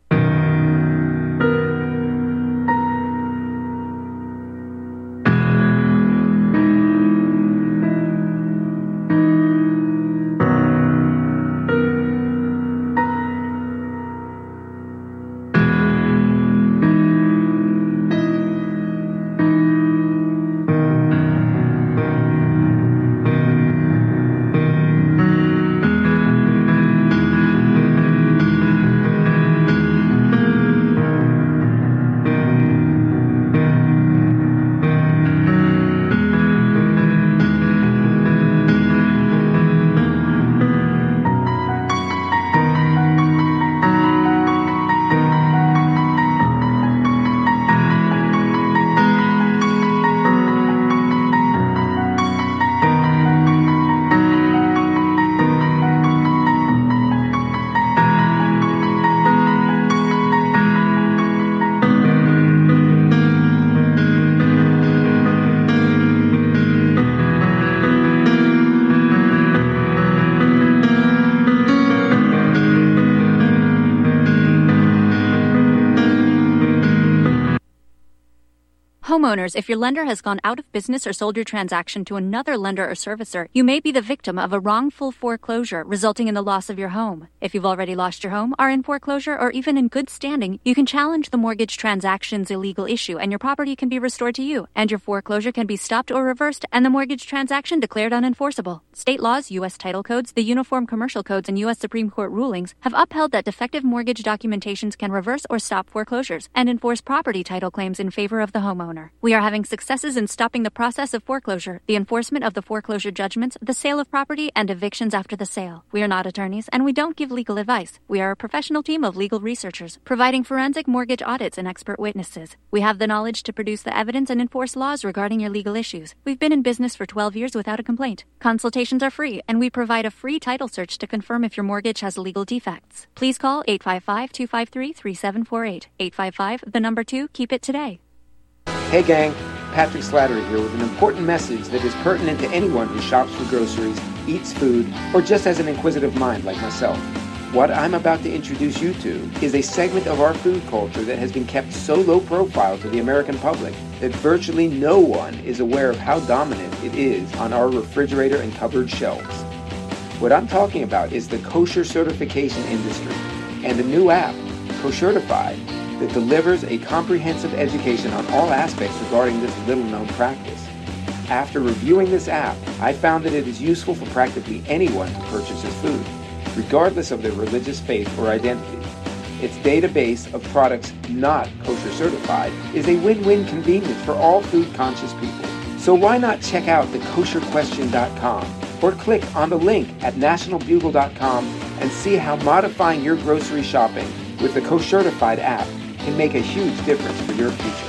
Homeowners, if your lender has gone out of business or sold your transaction to another lender or servicer, you may be the victim of a wrongful foreclosure, resulting in the loss of your home. If you've already lost your home, are in foreclosure, or even in good standing, you can challenge the mortgage transaction's illegal issue, and your property can be restored to you, and your foreclosure can be stopped or reversed, and the mortgage transaction declared unenforceable. State laws, U.S. title codes, the Uniform Commercial Codes, and U.S. Supreme Court rulings have upheld that defective mortgage documentations can reverse or stop foreclosures and enforce property title claims in favor of the homeowner. We are having successes in stopping the process of foreclosure, the enforcement of the foreclosure judgments, the sale of property, and evictions after the sale. We are not attorneys, and we don't give legal advice. We are a professional team of legal researchers, providing forensic mortgage audits and expert witnesses. We have the knowledge to produce the evidence and enforce laws regarding your legal issues. We've been in business for 12 years without a complaint. Consultations are free, and we provide a free title search to confirm if your mortgage has legal defects. Please call 855-253-3748. 855, 2, keep it today. Hey gang, Patrick Slattery here with an important message that is pertinent to anyone who shops for groceries, eats food, or just has an inquisitive mind like myself. What I'm about to introduce you to is a segment of our food culture that has been kept so low profile to the American public that virtually no one is aware of how dominant it is on our refrigerator and cupboard shelves. What I'm talking about is the kosher certification industry and a new app, Koshertified, that delivers a comprehensive education on all aspects regarding this little-known practice. After reviewing this app, I found that it is useful for practically anyone who purchases food, regardless of their religious faith or identity. Its database of products not kosher certified is a win-win convenience for all food-conscious people. So why not check out thekosherquestion.com or click on the link at nationalbugle.com and see how modifying your grocery shopping with the Koshertified app can make a huge difference for your future.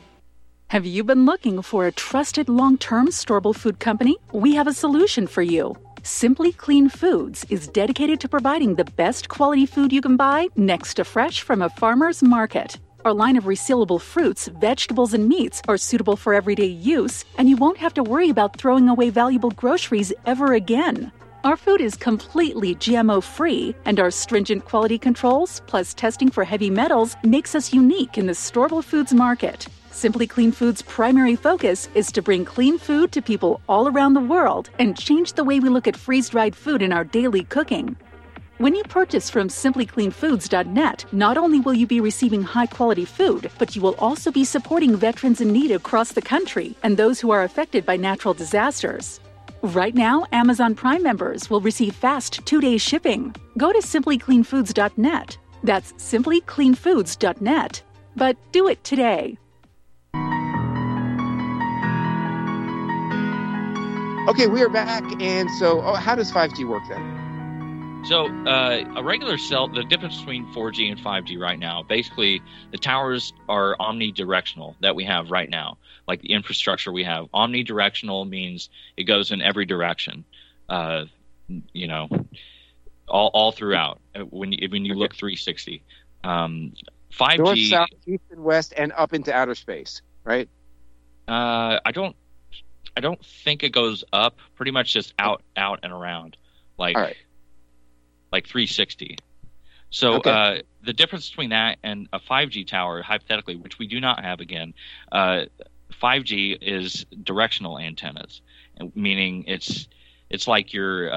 Have you been looking for a trusted long-term storable food company? We have a solution for you. Simply Clean Foods is dedicated to providing the best quality food you can buy next to fresh from a farmer's market. Our line of resealable fruits, vegetables, and meats are suitable for everyday use, and you won't have to worry about throwing away valuable groceries ever again. Our food is completely GMO-free, and our stringent quality controls, plus testing for heavy metals, makes us unique in the storable foods market. Simply Clean Foods' primary focus is to bring clean food to people all around the world and change the way we look at freeze-dried food in our daily cooking. When you purchase from simplycleanfoods.net, not only will you be receiving high-quality food, but you will also be supporting veterans in need across the country and those who are affected by natural disasters. Right now, Amazon Prime members will receive fast 2-day shipping. Go to simplycleanfoods.net. That's simplycleanfoods.net. But do it today. Okay, we are back, and so how does 5G work then? So a regular cell, the difference between 4G and 5G right now, basically the towers are omnidirectional that we have right now, like the infrastructure we have. Omnidirectional means it goes in every direction, all throughout when you look 360. 5G, north, south, east, and west, and up into outer space, right? I don't think it goes up. Pretty much just out and around, like. All right. Like 360. So okay. The difference between that and a 5G tower, hypothetically, which we do not have again, 5G is directional antennas, meaning it's like your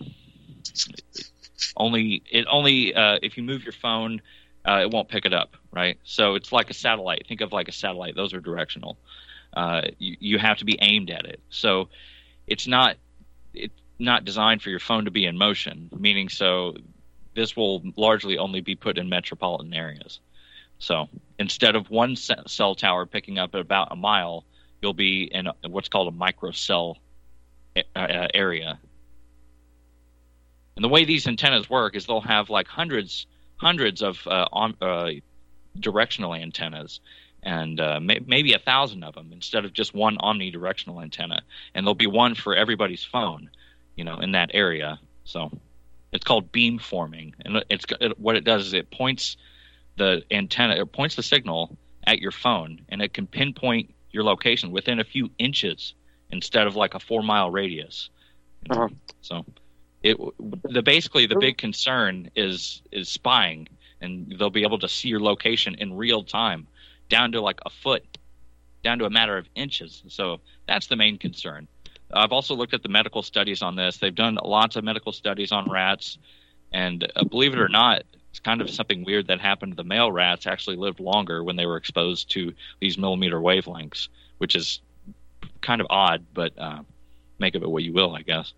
only if you move your phone, it won't pick it up, right? So it's like a satellite. Think of like a satellite. Those are directional. You have to be aimed at it. So it's not designed for your phone to be in motion, meaning so this will largely only be put in metropolitan areas. So instead of one cell tower picking up at about a mile, you'll be in what's called a microcell area. And the way these antennas work is they'll have like hundreds of directional antennas, and maybe 1,000 of them instead of just one omnidirectional antenna. And there'll be one for everybody's phone, in that area. So it's called beam forming, and what it does is it points the antenna, it points the signal at your phone, and it can pinpoint your location within a few inches instead of like a 4-mile radius. So the big concern is spying, and they'll be able to see your location in real time, down to like a foot, down to a matter of inches. So that's the main concern. I've also looked at the medical studies on this. They've done lots of medical studies on rats, and believe it or not, it's kind of something weird that happened. The male rats actually lived longer when they were exposed to these millimeter wavelengths, which is kind of odd, but make of it what you will, I guess.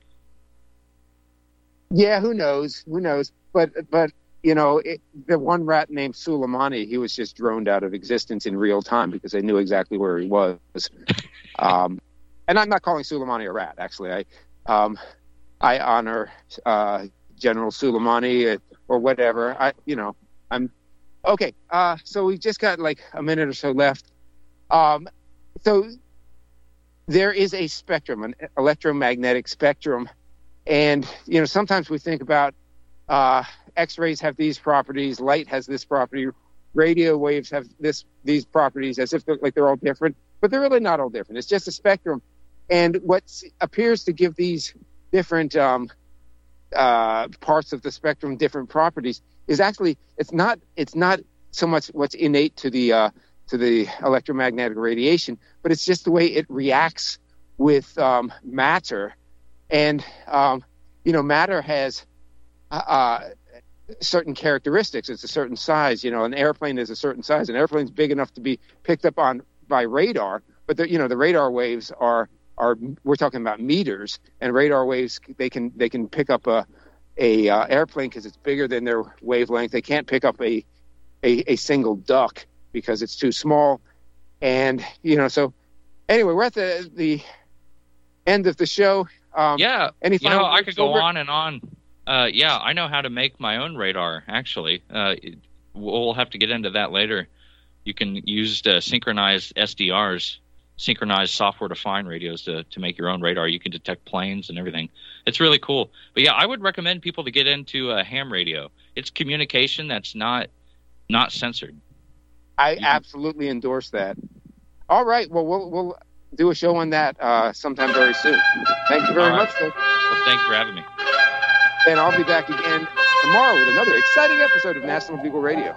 Yeah, who knows? But the one rat named Suleimani, he was just droned out of existence in real time because they knew exactly where he was. And I'm not calling Suleimani a rat, actually. I honor General Soleimani or whatever. I'm okay. So we just got like a minute or so left. So there is a spectrum, an electromagnetic spectrum, and sometimes we think about X-rays have these properties, light has this property, radio waves have these properties, as if they're all different, but they're really not all different. It's just a spectrum. And what appears to give these different parts of the spectrum different properties is actually it's not so much what's innate to the electromagnetic radiation, but it's just the way it reacts with matter. And matter has certain characteristics. It's a certain size. An airplane is a certain size. An airplane's big enough to be picked up on by radar, but the radar waves are we're talking about meters, and radar waves they can pick up a airplane because it's bigger than their wavelength. They can't pick up a single duck because it's too small. And so anyway, we're at the end of the show. Any final I could go on and on. I know how to make my own radar, actually. We'll have to get into that later. You can use synchronized SDRs, synchronized software-defined radios to make your own radar. You can detect planes and everything. It's really cool. But I would recommend people to get into a ham radio. It's communication that's not censored. I absolutely endorse that. All right. Well, we'll do a show on that sometime very soon. Thank you very much, folks. Well, thank you for having me. And I'll be back again tomorrow with another exciting episode of National Bugle Radio.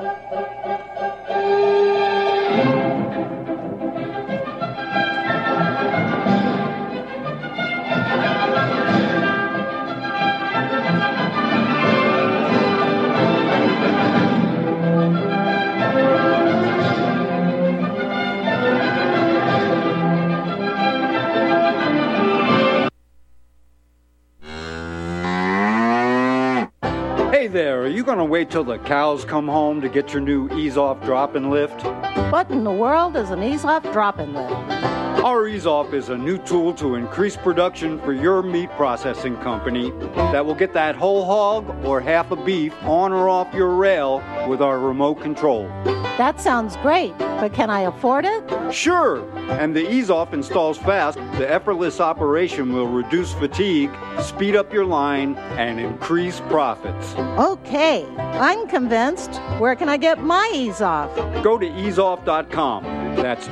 Hey there, are you going to wait till the cows come home to get your new ease-off drop-and lift? What in the world is an ease-off drop-and lift? Our ease-off is a new tool to increase production for your meat processing company that will get that whole hog or half a beef on or off your rail with our remote control. That sounds great, but can I afford it? Sure, and the ease-off installs fast. The effortless operation will reduce fatigue, speed up your line, and increase profits. Okay, I'm convinced. Where can I get my ease-off? Go to easeoff.com. That's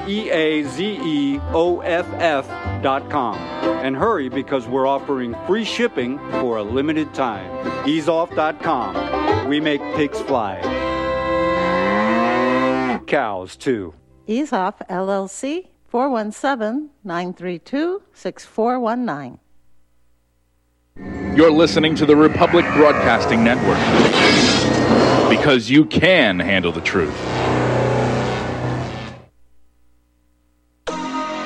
EAZEOFF.com. And hurry because we're offering free shipping for a limited time. Easeoff.com. We make pigs fly. Cows, too. Easeoff, LLC, 417-932-6419. You're listening to the Republic Broadcasting Network. Because you can handle the truth.